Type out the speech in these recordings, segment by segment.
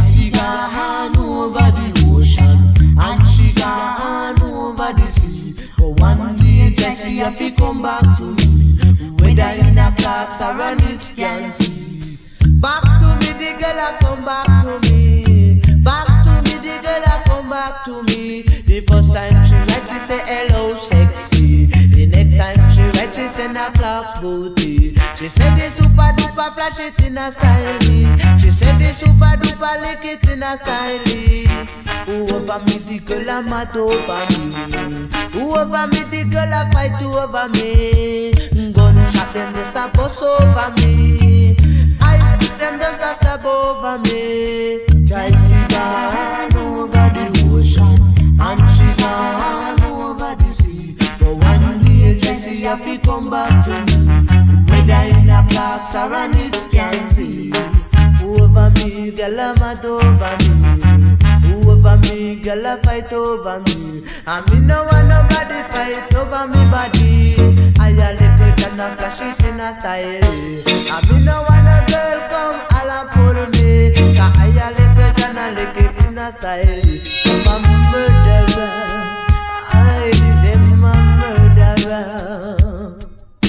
Jaycee gone over the ocean and she gone over the sea. But one day Jaycee have to come back to me, whether in a Clarks or a Nits can see. Back to me, the girl a come back to me. Back to me, the girl a come back to me. The first time she write, she say hello sexy. The next time she write, she say na Clarks booty. She said the super duper flash it in a style. She said the super duper lick it in a style. Over me, the girl a mad over me. Over me, the girl a fight over me. Gunshot them just a bust over me. I spit them just a stab over me. Jaycee gone over the ocean and she gone over the sea. But one day Jaycee have to come back to me, whether in a Clarks or a Nits can see. Over me, girl a mad over me. Over me, girl a fight over me. And me no want nobody fight over me body. I a lick it and a flash it in a style. And me no want a girl come all and pull me. Cause I a lick it and a lick it in a style. I'm a murderer, I am a murderer.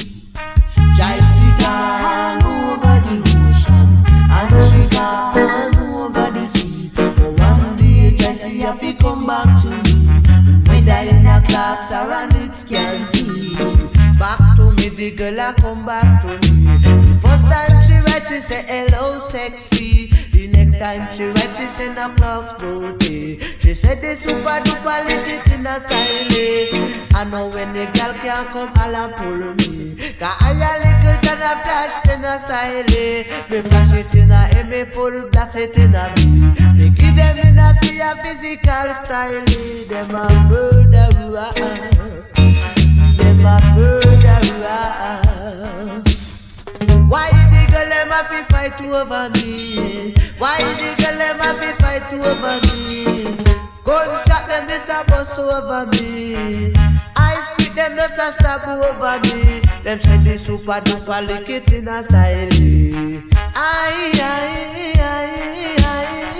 Jaycee gone over the ocean and she gone over the sea. But one day Jaycee have to come back to me, whether in a Clarks or a Nits can see. Back to me, the girl a come back to me. The first time she write, she say hello sexy. The next time she write, she say na Clarks booty. She said the super duper lick it in a style. I know when the girl can come all and pull me, cause I a lick it and a flash in a style. Me flash it in a A, me full blast it in a B. Me give them in a C a physical style. Them a murderer, them a murderer. Why the girl them a fi fight over me? Why the girl them a fi fight over me? Gunshot them this a bust over me. I spit them just a stab over me. Them say the super duper lick it in a style. Aye, aye, aye, aye.